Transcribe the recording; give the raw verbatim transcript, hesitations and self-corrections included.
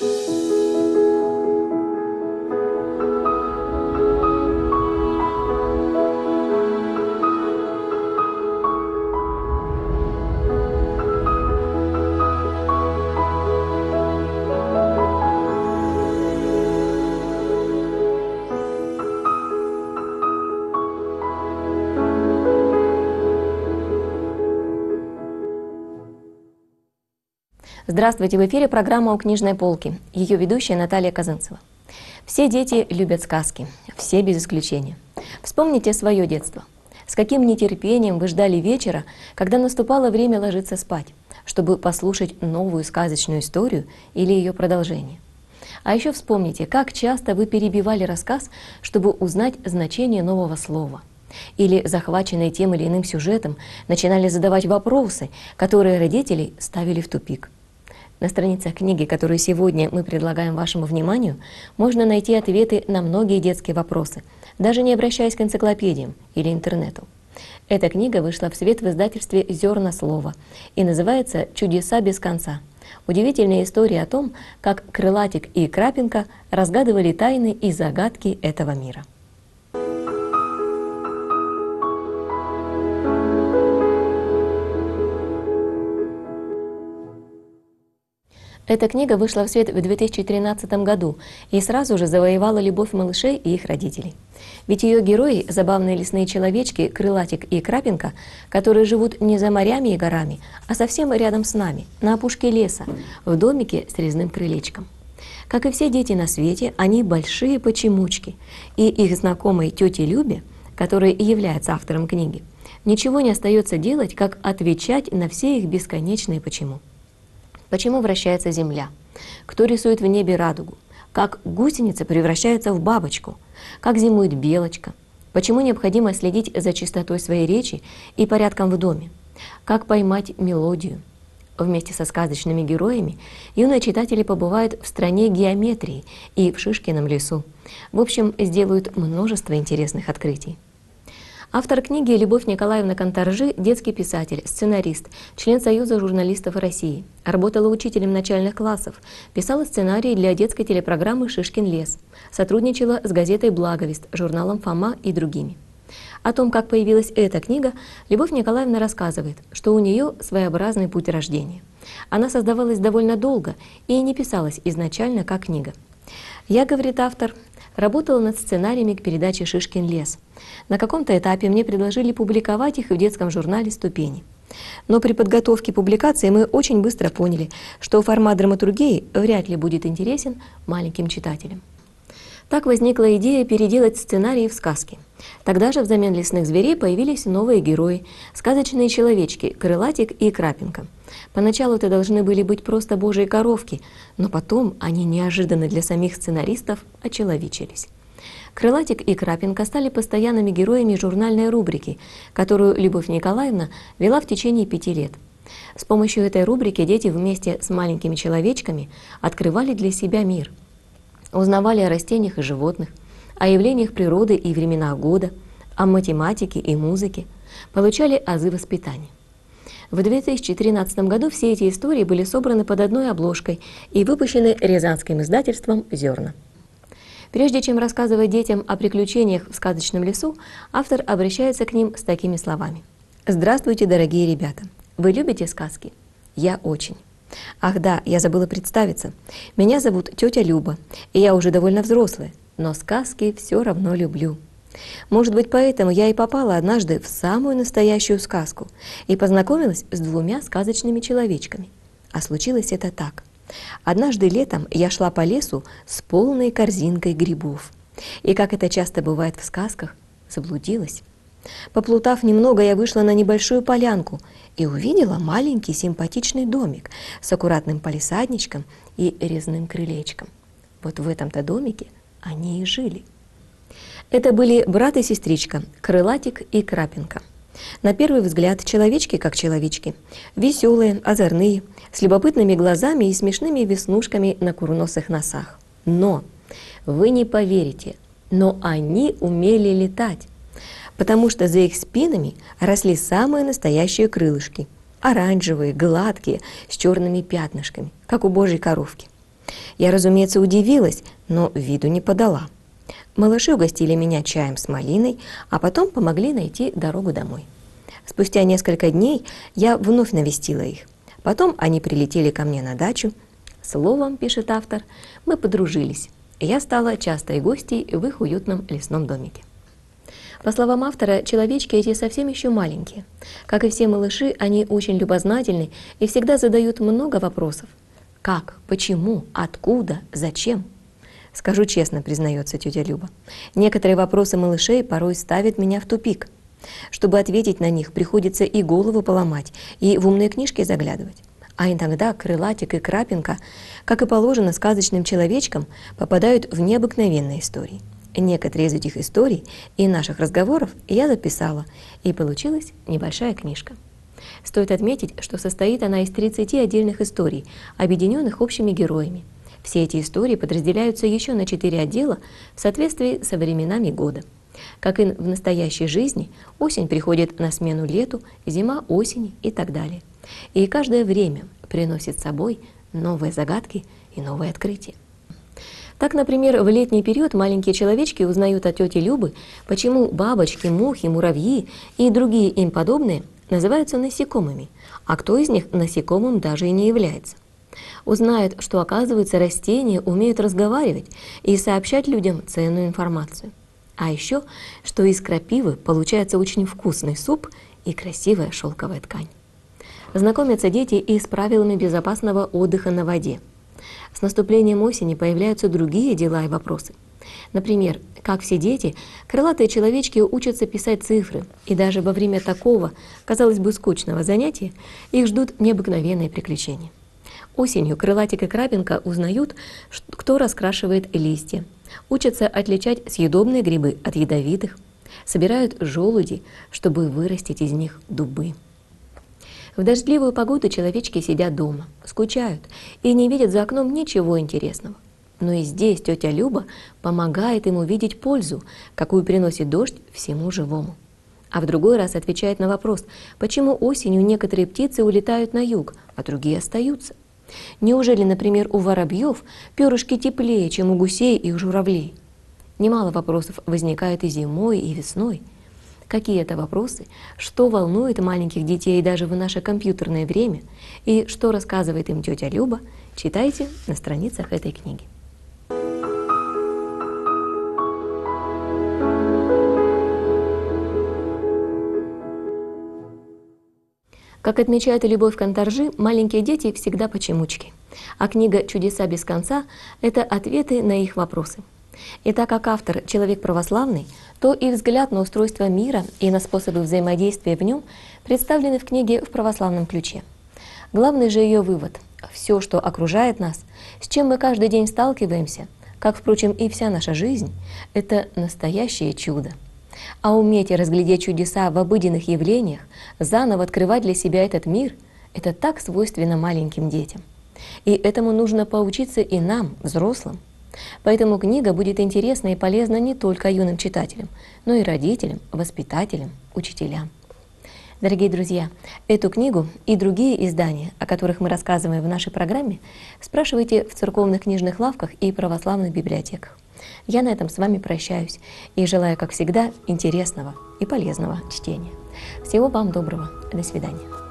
Здравствуйте, в эфире программа «У книжной полки». Ее ведущая Наталья Казанцева. Все дети любят сказки, все без исключения. Вспомните свое детство. С каким нетерпением вы ждали вечера, когда наступало время ложиться спать, чтобы послушать новую сказочную историю или ее продолжение. А еще вспомните, как часто вы перебивали рассказ, чтобы узнать значение нового слова. Или, захваченные тем или иным сюжетом, начинали задавать вопросы, которые родителей ставили в тупик. На страницах книги, которую сегодня мы предлагаем вашему вниманию, можно найти ответы на многие детские вопросы, даже не обращаясь к энциклопедиям или интернету. Эта книга вышла в свет в издательстве «Зерна слова» и называется «Чудеса без конца». Удивительная история о том, как Крылатик и Крапинка разгадывали тайны и загадки этого мира. Эта книга вышла в свет в две тысячи тринадцатом году и сразу же завоевала любовь малышей и их родителей. Ведь ее герои – забавные лесные человечки Крылатик и Крапинка, которые живут не за морями и горами, а совсем рядом с нами, на опушке леса, в домике с резным крылечком. Как и все дети на свете, они большие почемучки, и их знакомой тете Любе, которая и является автором книги, ничего не остается делать, как отвечать на все их бесконечные «почему». Почему вращается Земля? Кто рисует в небе радугу? Как гусеница превращается в бабочку? Как зимует белочка? Почему необходимо следить за чистотой своей речи и порядком в доме? Как поймать мелодию? Вместе со сказочными героями юные читатели побывают в стране геометрии и в Шишкином лесу. В общем, сделают множество интересных открытий. Автор книги Любовь Николаевна Кантаржи – детский писатель, сценарист, член Союза журналистов России. Работала учителем начальных классов, писала сценарии для детской телепрограммы «Шишкин лес», сотрудничала с газетой «Благовест», журналом «Фома» и другими. О том, как появилась эта книга, Любовь Николаевна рассказывает, что у нее своеобразный путь рождения. Она создавалась довольно долго и не писалась изначально как книга. Я, говорит автор, работала над сценариями к передаче «Шишкин лес». На каком-то этапе мне предложили публиковать их в детском журнале «Ступени». Но при подготовке публикации мы очень быстро поняли, что формат драматургии вряд ли будет интересен маленьким читателям. Так возникла идея переделать сценарии в сказки. Тогда же взамен лесных зверей появились новые герои, сказочные человечки Крылатик и Крапинка. Поначалу это должны были быть просто божьи коровки, но потом они неожиданно для самих сценаристов очеловечились. Крылатик и Крапинка стали постоянными героями журнальной рубрики, которую Любовь Николаевна вела в течение пяти лет. С помощью этой рубрики дети вместе с маленькими человечками открывали для себя мир. Узнавали о растениях и животных, о явлениях природы и временах года, о математике и музыке, получали азы воспитания. В две тысячи тринадцатом году все эти истории были собраны под одной обложкой и выпущены рязанским издательством «Зерна». Прежде чем рассказывать детям о приключениях в сказочном лесу, автор обращается к ним с такими словами. «Здравствуйте, дорогие ребята! Вы любите сказки? Я очень. Ах да, я забыла представиться. Меня зовут тетя Люба, и я уже довольно взрослая, но сказки все равно люблю. Может быть, поэтому я и попала однажды в самую настоящую сказку и познакомилась с двумя сказочными человечками. А случилось это так. Однажды летом я шла по лесу с полной корзинкой грибов. И, как это часто бывает в сказках, заблудилась. Поплутав немного, я вышла на небольшую полянку и увидела маленький симпатичный домик с аккуратным палисадничком и резным крылечком. Вот в этом-то домике они и жили. Это были брат и сестричка, Крылатик и Крапинка. На первый взгляд человечки как человечки, веселые, озорные, с любопытными глазами и смешными веснушками на курносых носах. Но, вы не поверите, но они умели летать, потому что за их спинами росли самые настоящие крылышки, оранжевые, гладкие, с черными пятнышками, как у божьей коровки. Я, разумеется, удивилась, но виду не подала. Малыши угостили меня чаем с малиной, а потом помогли найти дорогу домой. Спустя несколько дней я вновь навестила их. Потом они прилетели ко мне на дачу. Словом, пишет автор, мы подружились. Я стала частой гостьей в их уютном лесном домике. По словам автора, человечки эти совсем еще маленькие. Как и все малыши, они очень любознательны и всегда задают много вопросов. Как, почему, откуда, зачем? Скажу честно, признается тетя Люба, некоторые вопросы малышей порой ставят меня в тупик. Чтобы ответить на них, приходится и голову поломать, и в умные книжки заглядывать. А иногда Крылатик и Крапинка, как и положено сказочным человечкам, попадают в необыкновенные истории. Некоторые из этих историй и наших разговоров я записала, и получилась небольшая книжка. Стоит отметить, что состоит она из тридцати отдельных историй, объединенных общими героями. Все эти истории подразделяются еще на четыре отдела в соответствии со временами года. Как и в настоящей жизни, осень приходит на смену лету, зима осени и так далее. И каждое время приносит с собой новые загадки и новые открытия. Так, например, в летний период маленькие человечки узнают от тети Любы, почему бабочки, мухи, муравьи и другие им подобные называются насекомыми, а кто из них насекомым даже и не является. Узнают, что, оказывается, растения умеют разговаривать и сообщать людям ценную информацию. А еще, что из крапивы получается очень вкусный суп и красивая шелковая ткань. Знакомятся дети и с правилами безопасного отдыха на воде. С наступлением осени появляются другие дела и вопросы. Например, как все дети, крылатые человечки учатся писать цифры, и даже во время такого, казалось бы, скучного занятия их ждут необыкновенные приключения. Осенью Крылатик и Крапинка узнают, кто раскрашивает листья, учатся отличать съедобные грибы от ядовитых, собирают желуди, чтобы вырастить из них дубы. В дождливую погоду человечки сидят дома, скучают и не видят за окном ничего интересного. Но и здесь тетя Люба помогает им увидеть пользу, какую приносит дождь всему живому. А в другой раз отвечает на вопрос, почему осенью некоторые птицы улетают на юг, а другие остаются. Неужели, например, у воробьев перышки теплее, чем у гусей и у журавлей? Немало вопросов возникает и зимой, и весной. Какие это вопросы, что волнует маленьких детей даже в наше компьютерное время, и что рассказывает им тетя Люба, читайте на страницах этой книги. Как отмечает Любовь Кантаржи, маленькие дети всегда почемучки, а книга «Чудеса без конца» — это ответы на их вопросы. И так как автор — человек православный, то и взгляд на устройство мира и на способы взаимодействия в нем представлены в книге в православном ключе. Главный же ее вывод — все, что окружает нас, с чем мы каждый день сталкиваемся, как, впрочем, и вся наша жизнь, это настоящее чудо. А уметь и разглядеть чудеса в обыденных явлениях, заново открывать для себя этот мир — это так свойственно маленьким детям. И этому нужно поучиться и нам, взрослым. Поэтому книга будет интересна и полезна не только юным читателям, но и родителям, воспитателям, учителям. Дорогие друзья, эту книгу и другие издания, о которых мы рассказываем в нашей программе, спрашивайте в церковных книжных лавках и православных библиотеках. Я на этом с вами прощаюсь и желаю, как всегда, интересного и полезного чтения. Всего вам доброго. До свидания.